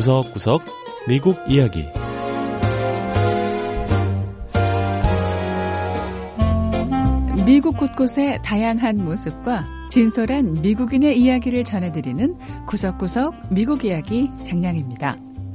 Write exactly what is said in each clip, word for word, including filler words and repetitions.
구석구석 미국 이야기. 미국 곳곳의 다양한 모습과 진솔한 미국인의 이야기를 전해드리는 구석구석 미국 이야기 장량입니다.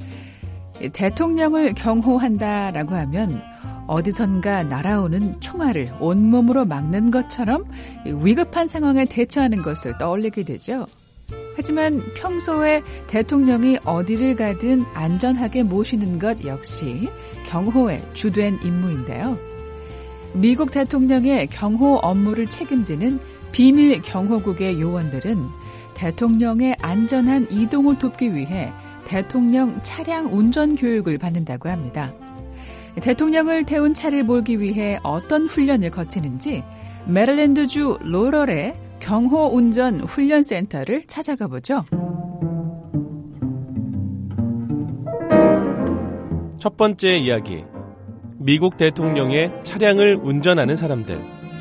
대통령을 경호한다라고 하면 어디선가 날아오는 총알을 온몸으로 막는 것처럼 위급한 상황에 대처하는 것을 떠올리게 되죠. 하지만 평소에 대통령이 어디를 가든 안전하게 모시는 것 역시 경호의 주된 임무인데요. 미국 대통령의 경호 업무를 책임지는 비밀 경호국의 요원들은 대통령의 안전한 이동을 돕기 위해 대통령 차량 운전 교육을 받는다고 합니다. 대통령을 태운 차를 몰기 위해 어떤 훈련을 거치는지 메릴랜드주 로럴의 경호 운전 훈련센터를 찾아가 보죠. 첫 번째 이야기. 미국 대통령의 차량을 운전하는 사람들.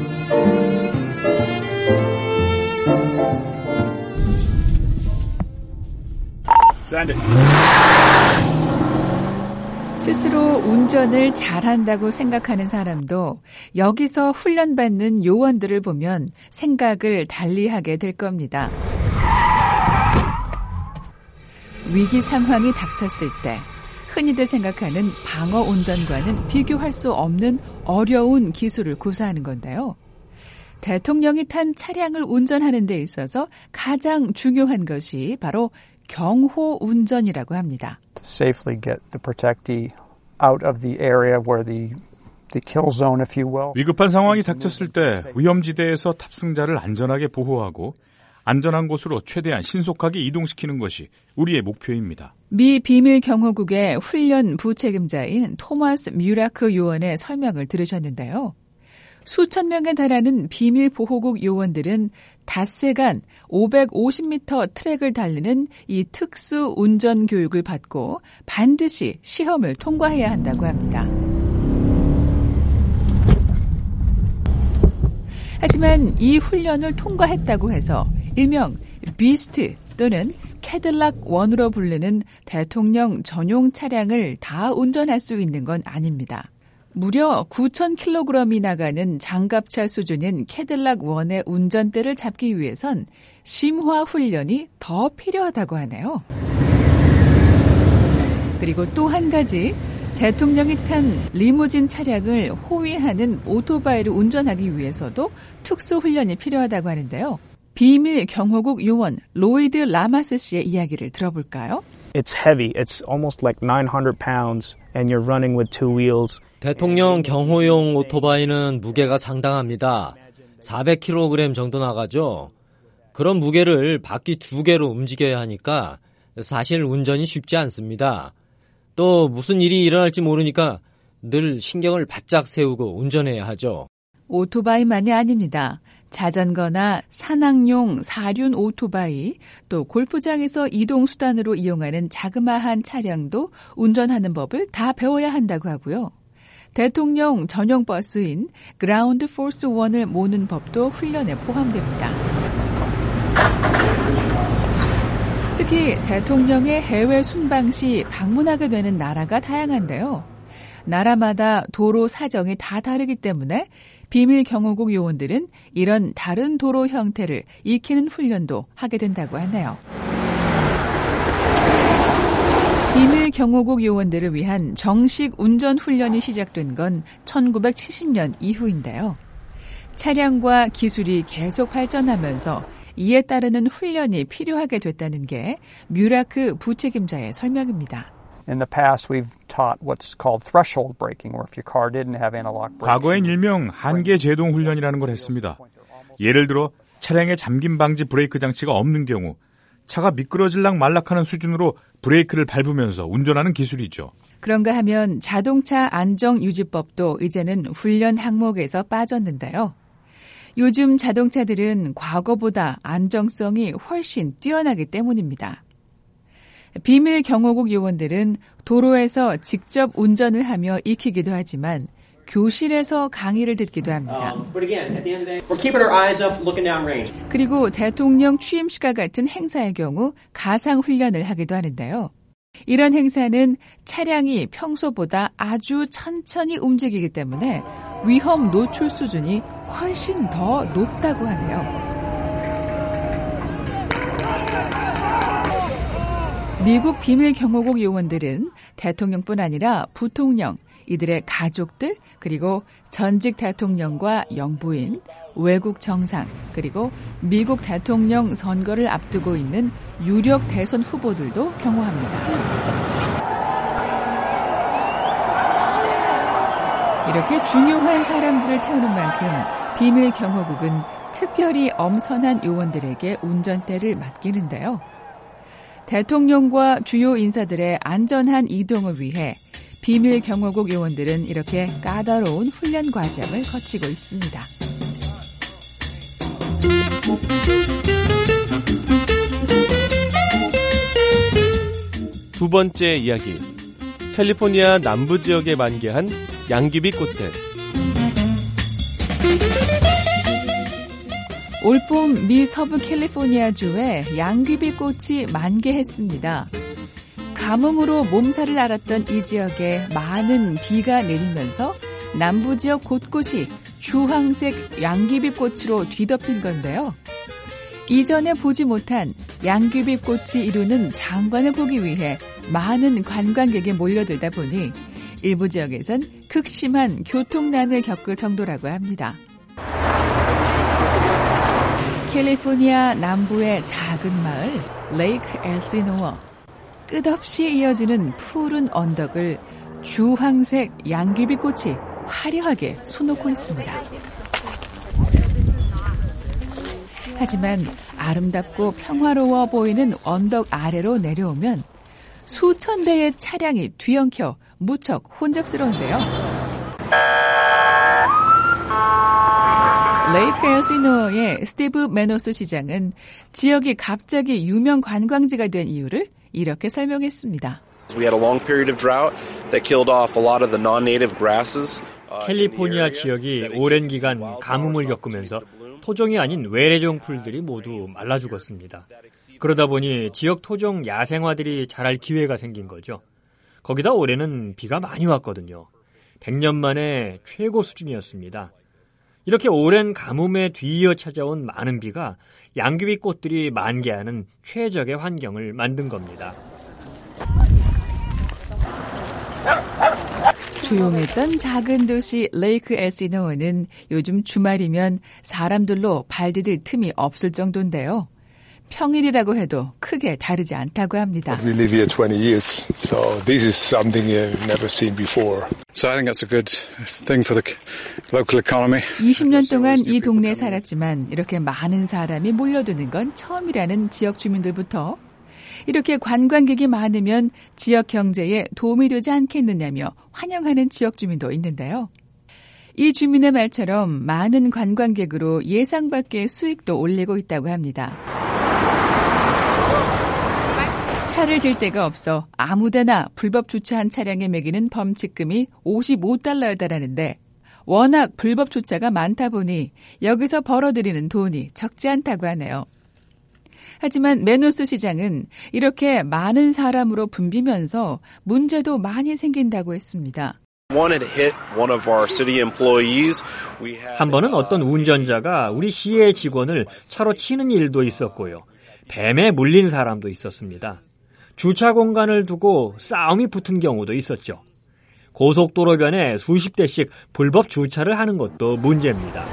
스스로 운전을 잘한다고 생각하는 사람도 여기서 훈련받는 요원들을 보면 생각을 달리하게 될 겁니다. 위기 상황이 닥쳤을 때 흔히들 생각하는 방어 운전과는 비교할 수 없는 어려운 기술을 구사하는 건데요. 대통령이 탄 차량을 운전하는 데 있어서 가장 중요한 것이 바로 경호 운전이라고 합니다. To safely get the protectee out of the area where the the kill zone, if you will. 위급한 상황이 닥쳤을 때 위험지대에서 탑승자를 안전하게 보호하고 안전한 곳으로 최대한 신속하게 이동시키는 것이 우리의 목표입니다. 미 비밀 경호국의 훈련 부책임자인 토마스 뮤라크 요원의 설명을 들으셨는데요. 수천 명에 달하는 비밀 보호국 요원들은 닷새간 오백오십 미터 트랙을 달리는 이 특수 운전 교육을 받고 반드시 시험을 통과해야 한다고 합니다. 하지만 이 훈련을 통과했다고 해서 일명 비스트 또는 캐딜락 원으로 부르는 대통령 전용 차량을 다 운전할 수 있는 건 아닙니다. 무려 구천 킬로그램이 나가는 장갑차 수준인 캐딜락 원의 운전대를 잡기 위해선 심화 훈련이 더 필요하다고 하네요. 그리고 또 한 가지, 대통령이 탄 리무진 차량을 호위하는 오토바이를 운전하기 위해서도 특수 훈련이 필요하다고 하는데요. 비밀 경호국 요원 로이드 라마스 씨의 이야기를 들어볼까요? It's heavy. It's almost like nine hundred pounds and you're running with two wheels. 대통령 경호용 오토바이는 무게가 상당합니다. 사백 킬로그램 정도 나가죠. 그런 무게를 바퀴 두 개로 움직여야 하니까 사실 운전이 쉽지 않습니다. 또 무슨 일이 일어날지 모르니까 늘 신경을 바짝 세우고 운전해야 하죠. 오토바이만이 아닙니다. 자전거나 산악용 사륜 오토바이, 또 골프장에서 이동수단으로 이용하는 자그마한 차량도 운전하는 법을 다 배워야 한다고 하고요. 대통령 전용 버스인 그라운드 포스 원을 모는 법도 훈련에 포함됩니다. 특히 대통령의 해외 순방 시 방문하게 되는 나라가 다양한데요. 나라마다 도로 사정이 다 다르기 때문에 비밀 경호국 요원들은 이런 다른 도로 형태를 익히는 훈련도 하게 된다고 하네요. 비밀 경호국 요원들을 위한 정식 운전 훈련이 시작된 건 천구백칠십 년 이후인데요. 차량과 기술이 계속 발전하면서 이에 따르는 훈련이 필요하게 됐다는 게 뮤라크 부책임자의 설명입니다. In the past, we've taught what's called threshold braking, where if your car didn't have analog brakes. 과거엔 일명 한계 제동 훈련이라는 걸 했습니다. 예를 들어 차량에 잠김 방지 브레이크 장치가 없는 경우 차가 미끄러질락 말락하는 수준으로 브레이크를 밟으면서 운전하는 기술이죠. 그런가 하면 자동차 안전유지법도 이제는 훈련 항목에서 빠졌는데요. 요즘 자동차들은 과거보다 안정성이 훨씬 뛰어나기 때문입니다. 비밀 경호국 요원들은 도로에서 직접 운전을 하며 익히기도 하지만 교실에서 강의를 듣기도 합니다. 그리고 대통령 취임식과 같은 행사의 경우 가상 훈련을 하기도 하는데요. 이런 행사는 차량이 평소보다 아주 천천히 움직이기 때문에 위험 노출 수준이 훨씬 더 높다고 하네요. 미국 비밀경호국 요원들은 대통령뿐 아니라 부통령, 이들의 가족들, 그리고 전직 대통령과 영부인, 외국 정상, 그리고 미국 대통령 선거를 앞두고 있는 유력 대선 후보들도 경호합니다. 이렇게 중요한 사람들을 태우는 만큼 비밀경호국은 특별히 엄선한 요원들에게 운전대를 맡기는데요. 대통령과 주요 인사들의 안전한 이동을 위해 비밀경호국 요원들은 이렇게 까다로운 훈련 과정을 거치고 있습니다. 두 번째 이야기. 캘리포니아 남부 지역에 만개한 양귀비 꽃들. 올봄 미 서부 캘리포니아주에 양귀비 꽃이 만개했습니다. 가뭄으로 몸살을 앓았던 이 지역에 많은 비가 내리면서 남부 지역 곳곳이 주황색 양귀비 꽃으로 뒤덮인 건데요. 이전에 보지 못한 양귀비 꽃이 이루는 장관을 보기 위해 많은 관광객이 몰려들다 보니 일부 지역에선 극심한 교통난을 겪을 정도라고 합니다. 캘리포니아 남부의 작은 마을 레이크 엘시노어. 끝없이 이어지는 푸른 언덕을 주황색 양귀비 꽃이 화려하게 수놓고 있습니다. 하지만 아름답고 평화로워 보이는 언덕 아래로 내려오면 수천 대의 차량이 뒤엉켜 무척 혼잡스러운데요. 레이크 엘시노어의 스티브 메노스 시장은 지역이 갑자기 유명 관광지가 된 이유를 이렇게 설명했습니다. 캘리포니아 지역이 오랜 기간 가뭄을 겪으면서 토종이 아닌 외래종 풀들이 모두 말라 죽었습니다. 그러다 보니 지역 토종 야생화들이 자랄 기회가 생긴 거죠. 거기다 올해는 비가 많이 왔거든요. 백 년 만에 최고 수준이었습니다. 이렇게 오랜 가뭄에 뒤이어 찾아온 많은 비가 양귀비 꽃들이 만개하는 최적의 환경을 만든 겁니다. 조용했던 작은 도시 레이크 엘시노어는 요즘 주말이면 사람들로 발 디딜 틈이 없을 정도인데요. 평일이라고 해도 크게 다르지 않다고 합니다. We live here twenty years, so this is something you've never seen before. So I think that's a good thing for the local economy. 이십 년 동안 이 동네에 살았지만 이렇게 많은 사람이 몰려드는 건 처음이라는 지역 주민들부터 이렇게 관광객이 많으면 지역 경제에 도움이 되지 않겠느냐며 환영하는 지역 주민도 있는데요. 이 주민의 말처럼 많은 관광객으로 예상 밖의 수익도 올리고 있다고 합니다. 차를 댈 데가 없어 아무데나 불법 주차한 차량에 매기는 범칙금이 오십오 달러에 달하는데 워낙 불법 주차가 많다 보니 여기서 벌어들이는 돈이 적지 않다고 하네요. 하지만 메노스 시장은 이렇게 많은 사람으로 붐비면서 문제도 많이 생긴다고 했습니다. 한 번은 어떤 운전자가 우리 시의 직원을 차로 치는 일도 있었고요. 뱀에 물린 사람도 있었습니다. 주차 공간을 두고 싸움이 붙은 경우도 있었죠. 고속도로변에 수십 대씩 불법 주차를 하는 것도 문제입니다.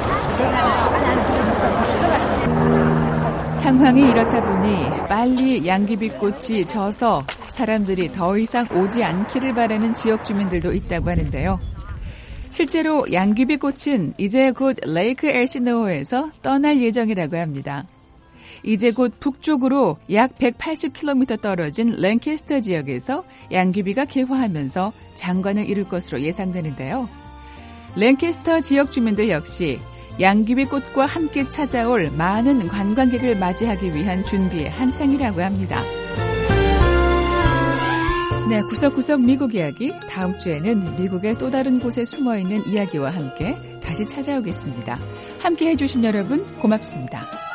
상황이 이렇다 보니 빨리 양귀비꽃이 져서 사람들이 더 이상 오지 않기를 바라는 지역 주민들도 있다고 하는데요. 실제로 양귀비꽃은 이제 곧 레이크 엘시노어에서 떠날 예정이라고 합니다. 이제 곧 북쪽으로 약 백팔십 킬로미터 떨어진 랭캐스터 지역에서 양귀비가 개화하면서 장관을 이룰 것으로 예상되는데요. 랭캐스터 지역 주민들 역시 양귀비꽃과 함께 찾아올 많은 관광객을 맞이하기 위한 준비에 한창이라고 합니다. 네, 구석구석 미국 이야기. 다음 주에는 미국의 또 다른 곳에 숨어있는 이야기와 함께 다시 찾아오겠습니다. 함께 해주신 여러분 고맙습니다.